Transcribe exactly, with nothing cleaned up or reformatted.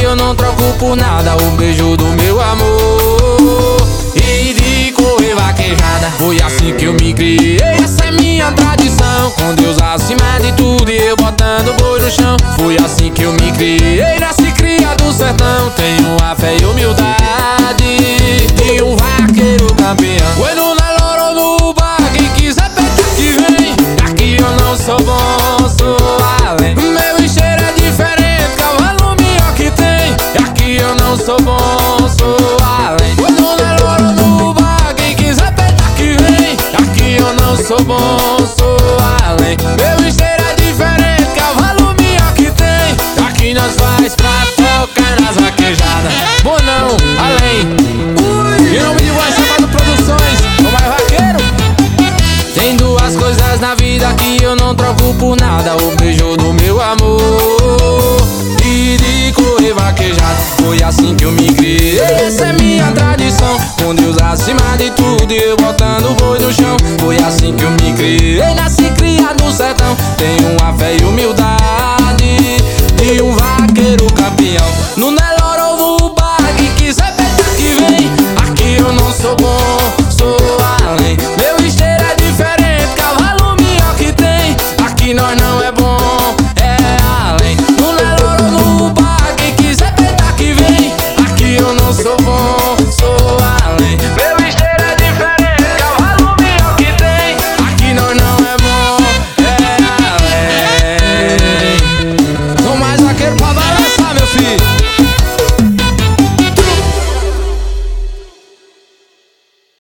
eu não troco por nada o beijo do meu amor. E de correr vaquejada, foi assim que eu me criei. Essa é minha tradição, com Deus acima de tudo e eu botando o boi no chão. Foi assim que eu me criei, nasci cria do sertão. Tenho a fé e humildade de um vaqueiro campeão. Bueno na loro no bar, quem quiser pegar que vem. Aqui eu não sou bom, sou além. Meu encheiro é diferente, cavalo melhor que tem. Aqui eu não sou bom, sou além. Bueno na loro no bar, quem quiser pegar que vem. Aqui eu não sou bom, sou além. Meu encheiro é diferente, cavalo melhor que tem. Aqui nós faz pra tocar nas vaquejadas. Bom não, além. Em nome de Voz Chamado Produções, o mais vaqueiro. Tem duas coisas na vida que eu não troco por nada: o beijo do meu amor e de correr vaquejada. Foi assim que eu me criei, essa é minha tradição, com Deus acima de tudo e eu botando o boi no chão. Foi assim que eu me criei, nasci